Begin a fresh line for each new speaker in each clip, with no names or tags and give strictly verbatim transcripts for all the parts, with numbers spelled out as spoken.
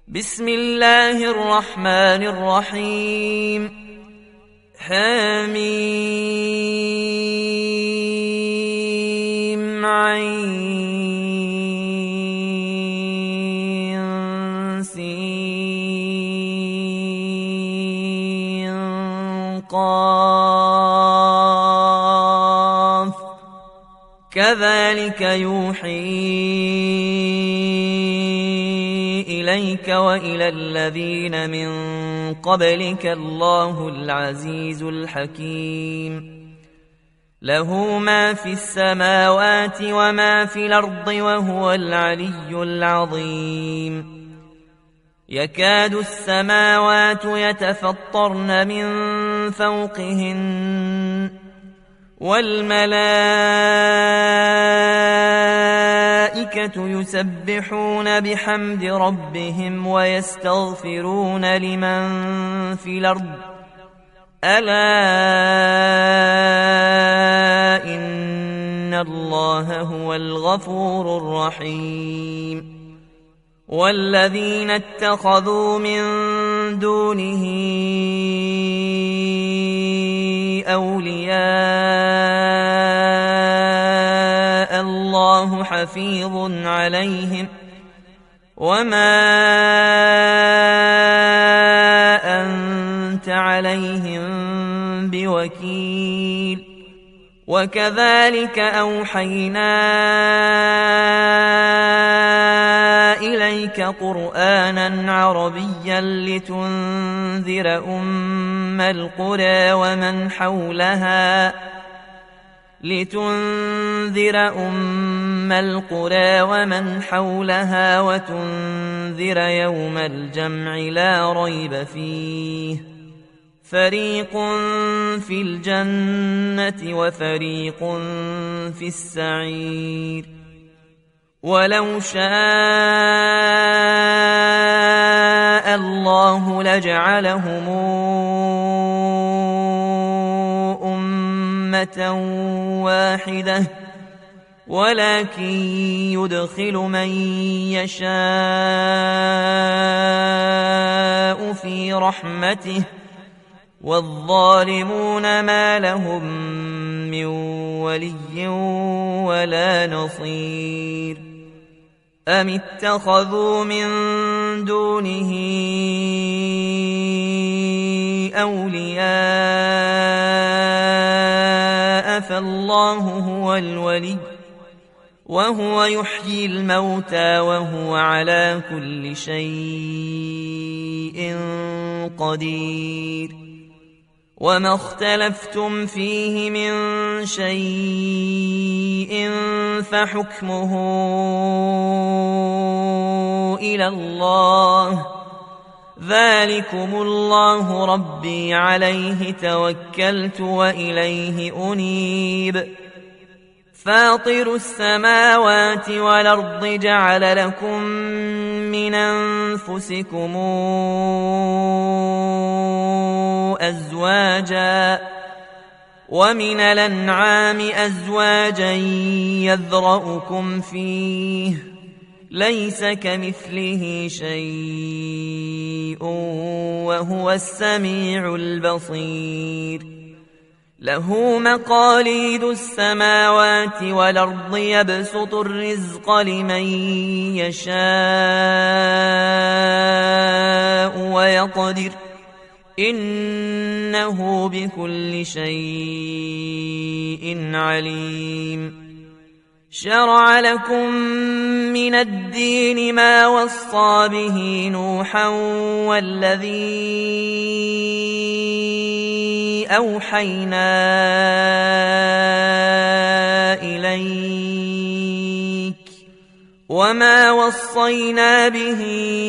بسم الله الرحمن الرحيم حميم عين سين قاف كذلك يوحي إليك وإلى الذين من قبلك الله العزيز الحكيم له ما في السماوات وما في الأرض وهو العلي العظيم يكاد السماوات يتفطرن من فوقهن والملائكة يسبحون بحمد ربهم ويستغفرون لمن في الأرض ألا إن الله هو الغفور الرحيم والذين اتخذوا من دونه أولياء الله حفيظ عليهم وما أنت عليهم بوكيل وكذلك أوحينا إليك قرآنا عربيا لتنذر أم القرى ومن حولها لتنذر أم القرى ومن حولها وتنذر يوم الجمع لا ريب فيه فريق في الجنة وفريق في السعير ولو شاء الله لجعلهم أمة واحدة ولكن يدخل من يشاء في رحمته والظالمون ما لهم من ولي ولا نصير أم اتخذوا من دونه أولياء فالله هو الولي وهو يحيي الموتى وهو على كل شيء قدير وما اختلفتم فيه من شيء فحكمه إلى الله ذلكم الله ربي عليه توكلت وإليه أنيب فاطر السماوات والأرض جعل لكم من أنفسكم أزواجا ومن الأنعام أزواجا يذرأكم فيه ليس كمثله شيء وهو السميع البصير له مقاليد السماوات والأرض يبسط الرزق لمن يشاء ويقدر إنه بكل شيء عليم شرع لكم من الدين ما وصى به نوحا والذي أوحينا إليك وما وصينا به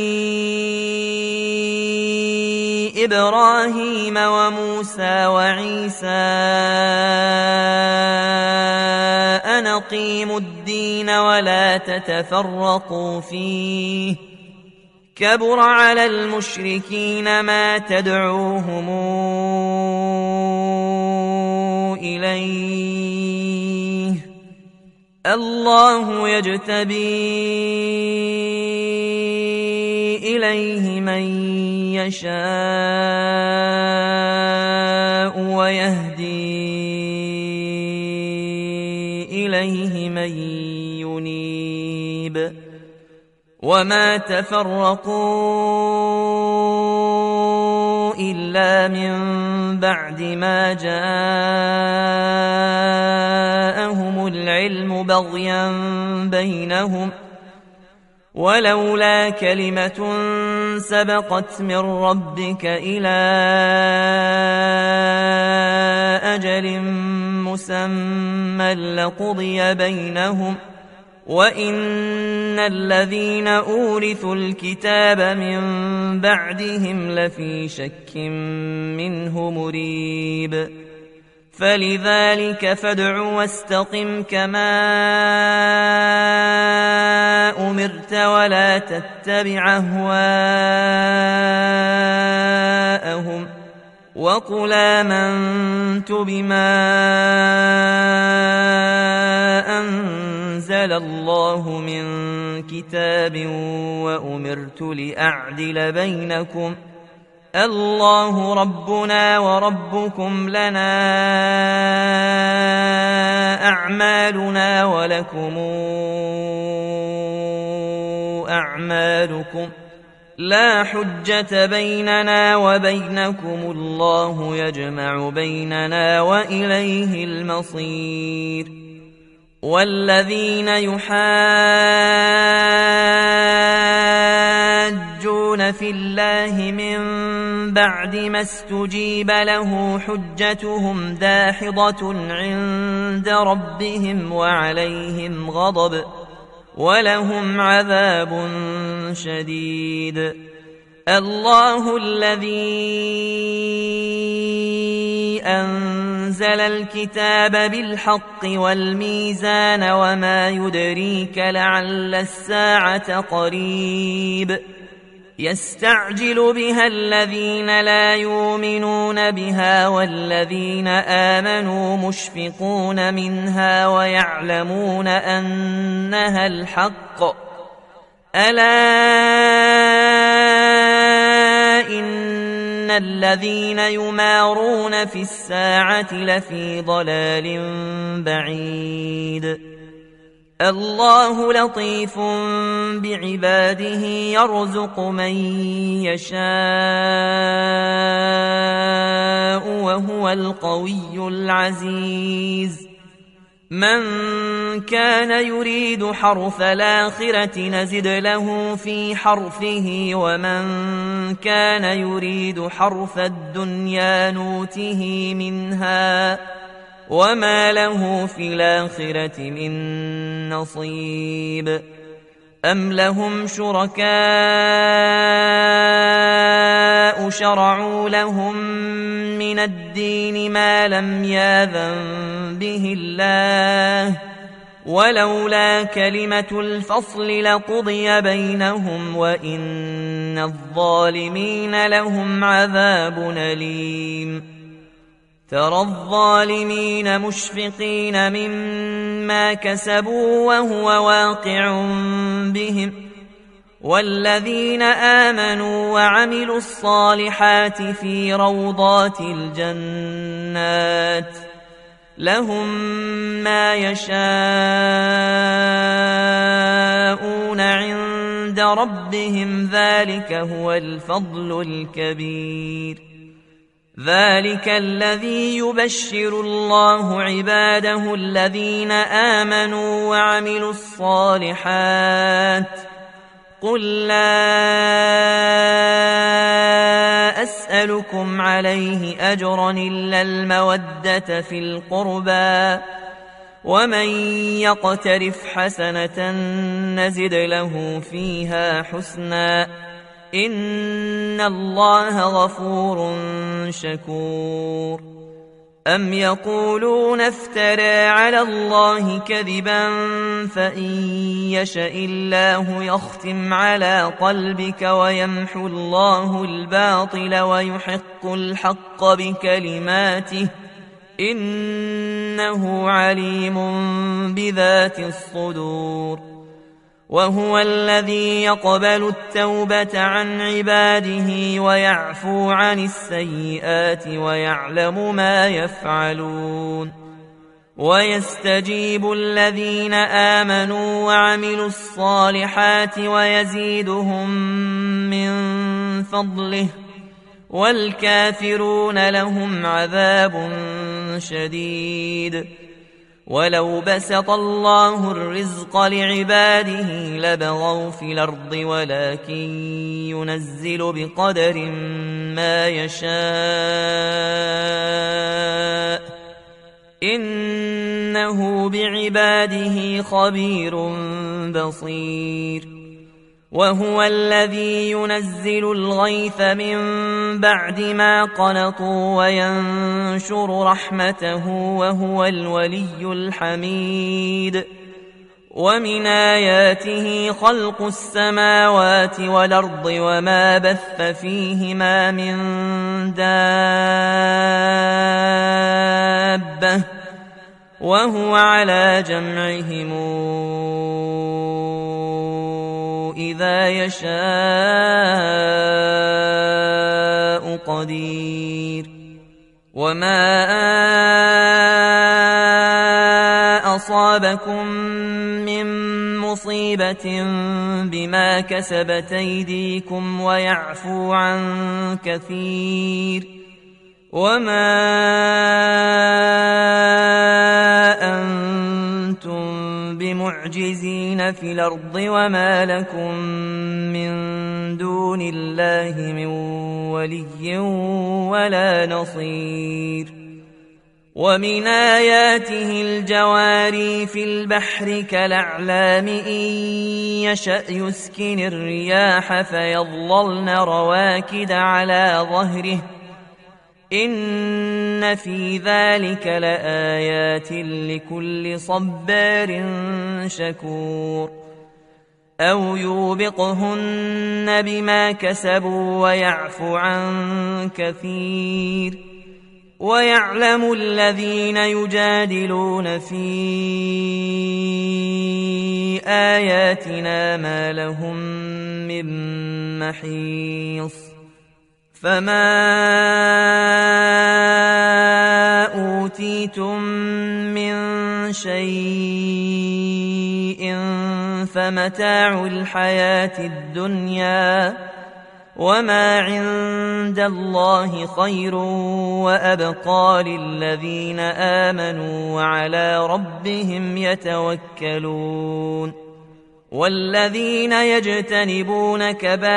إبراهيم وموسى وعيسى أن أقيموا الدين ولا تتفرقوا فيه كبر على المشركين ما تدعوهم إليه الله يجتبي إليه من يشاء ويهدي إليه من ينيب وما تفرقوا إلا من بعد ما جاءهم العلم بغيا بينهم ولولا كلمة سبقت من ربك إلى أجل مسمى لقضي بينهم وإن الذين أورثوا الكتاب من بعدهم لفي شك منه مريب فلذلك فادع واستقم كما أمرت ولا تتبع أهواءهم وقل آمنت بما أنزل الله من كتاب وأمرت لأعدل بينكم الله ربنا وربكم لنا أعمالنا ولكم أعمالكم لا حجة بيننا وبينكم الله يجمع بيننا وإليه المصير والذين يحاجون في الله من بعد ما استجيب له حجتهم داحضة عند ربهم وعليهم غضب ولهم عذاب شديد الله الذي أنزل الكتاب بالحق والميزان وما يدريك لعل الساعة قريب يستعجل بها الذين لا يؤمنون بها والذين آمنوا مشفقون منها ويعلمون أنها الحق ألا إن الذين يمارون في الساعة لفي ضلال بعيد الله لطيف بعباده يرزق من يشاء وهو القوي العزيز من كان يريد حرث الآخرة نزد له في حرثه ومن كان يريد حرث الدنيا نوته منها وما له في الآخرة من نصيب أم لهم شركاء شرعوا لهم من الدين ما لم يأذن به الله ولولا كلمة الفصل لقضي بينهم وإن الظالمين لهم عذاب أليم ترى الظالمين مشفقين مما كسبوا وهو واقع بهم والذين آمنوا وعملوا الصالحات في روضات الجنات لهم ما يشاءون عند ربهم ذلك هو الفضل الكبير ذلك الذي يبشر الله عباده الذين آمنوا وعملوا الصالحات قل لا أسألكم عليه أجرا إلا المودة في القربى ومن يقترف حسنة نزد له فيها حسنا إن الله غفور شكور أم يقولون افترى على الله كذبا فإن يشأ الله يختم على قلبك ويمحو الله الباطل ويحق الحق بكلماته إنه عليم بذات الصدور وهو الذي يقبل التوبة عن عباده ويعفو عن السيئات ويعلم ما يفعلون ويستجيب الذين آمنوا وعملوا الصالحات ويزيدهم من فضله والكافرون لهم عذاب شديد ولو بسط الله الرزق لعباده لبغوا في الأرض ولكن ينزل بقدر ما يشاء إنه بعباده خبير بصير وهو الذي ينزل الغيث من بعد ما قنطوا وينشر رحمته وهو الولي الحميد ومن آياته خلق السماوات والأرض وما بث فيهما من دابة وهو على جمعهم إذا يشاء قدير وما أصابكم من مصيبة بما كسبت أيديكم ويعفو عن كثير وما أنتم بمعجزين في الأرض وما لكم من دون الله من ولي ولا نصير ومن آياته الجواري في البحر كالأعلام إن يشأ يسكن الرياح فيظللن رواكد على ظهره إن في ذلك لآيات لكل صبار شكور أو يوبقهن بما كسبوا ويعفو عن كثير ويعلم الذين يجادلون في آياتنا ما لهم من محيص فما أوتيتم من شيء فمتاع الحياة الدنيا وما عند الله خير وأبقى للذين آمنوا وعلى ربهم يتوكلون والذين يجتنبون كبائر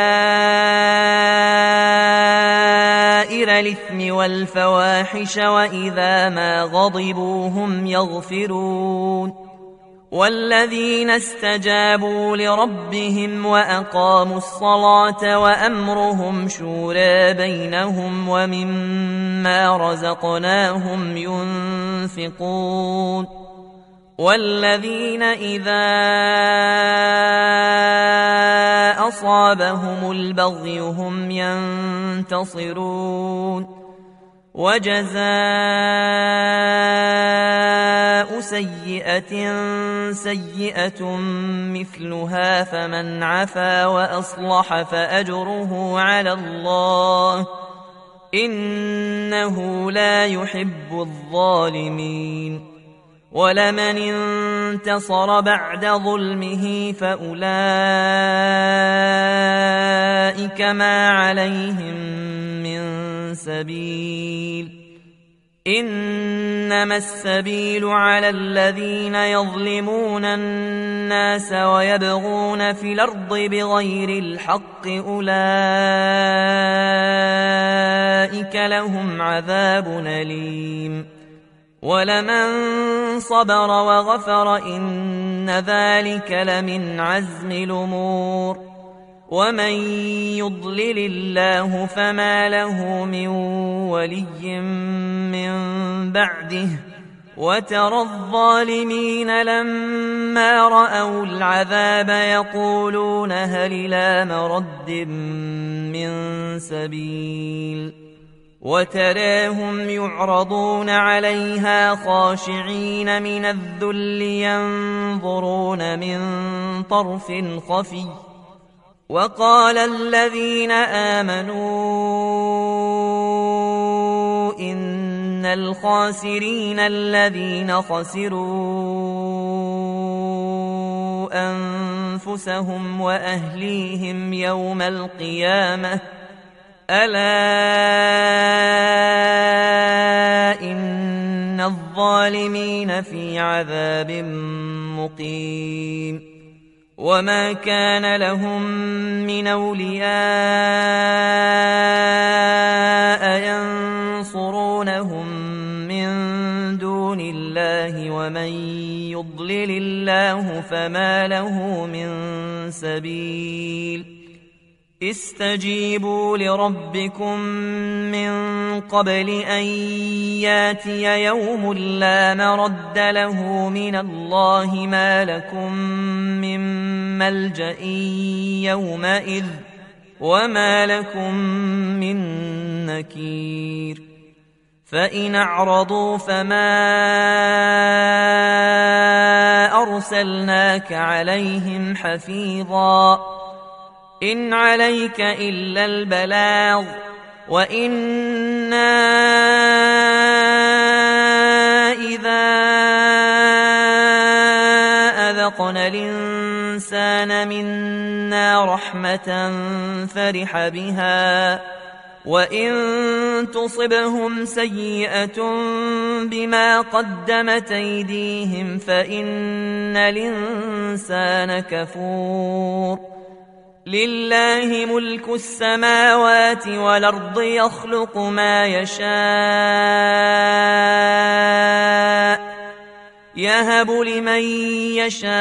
الإثم والفواحش وإذا ما غضبوا هم يغفرون والذين استجابوا لربهم وأقاموا الصلاة وأمرهم شورى بينهم ومما رزقناهم ينفقون والذين إذا أصابهم البغي هم ينتصرون وجزاء سيئة سيئة مثلها فمن عفا وأصلح فأجره على الله إنه لا يحب الظالمين ولمن انتصر بعد ظلمه فأولئك ما عليهم من سبيل إنما السبيل على الذين يظلمون الناس ويبغون في الأرض بغير الحق أولئك لهم عذاب أليم ولمن صبر وغفر إن ذلك لمن عزم الأمور ومن يضلل الله فما له من ولي من بعده وترى الظالمين لما رأوا العذاب يقولون هل إلى مرد من سبيل وتراهم يعرضون عليها خاشعين من الذل ينظرون من طرف خفي وقال الذين آمنوا إن الخاسرين الذين خسروا أنفسهم وأهليهم يوم القيامة ألا إن الظالمين في عذاب مقيم وما كان لهم من أولياء ينصرونهم من دون الله ومن يضلل الله فما له من سبيل استجيبوا لربكم من قبل أن ياتي يوم لا مرد له من الله ما لكم من ملجأ يومئذ وما لكم من نكير فإن أعرضوا فما أرسلناك عليهم حفيظا إن عليك إلا البلاغ وإنا إذا أذقنا الإنسان منا رحمة فرح بها وإن تصبهم سيئة بما قدمت أيديهم فإن الإنسان كفور لله ملك السماوات والأرض يخلق ما يشاء يهب لمن يشاء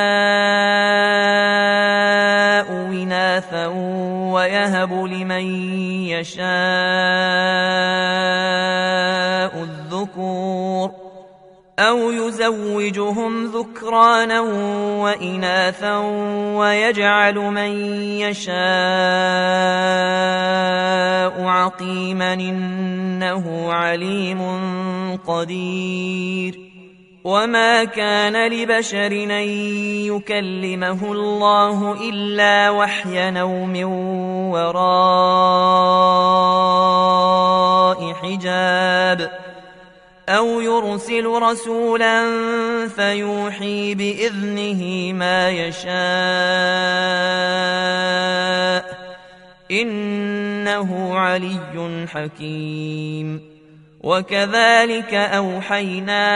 إناثا ويهب لمن يشاء الذكور أو يزوجهم ذكرانا وإناثا ويجعل من يشاء عقيما إنه عليم قدير وما كان لبشر أن يكلمه الله إلا وحيا أو من وراء حجاب أو يرسل رسولا فيوحي بإذنه ما يشاء إنه علي حكيم وكذلك أوحينا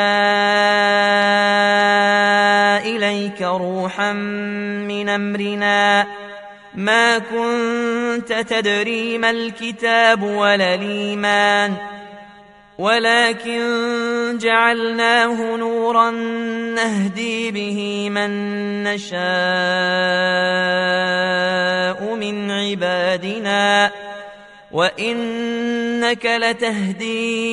إليك روحا من أمرنا ما كنت تدري ما الكتاب ولا الإيمان ولكن جعلناه نورا نهدي به من نشاء من عبادنا وإنك لتهدي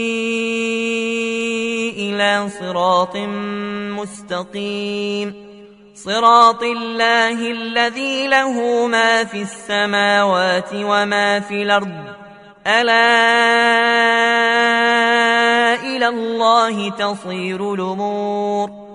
إلى صراط مستقيم صراط الله الذي له ما في السماوات وما في الأرض ألا إلى الله تصير الأمور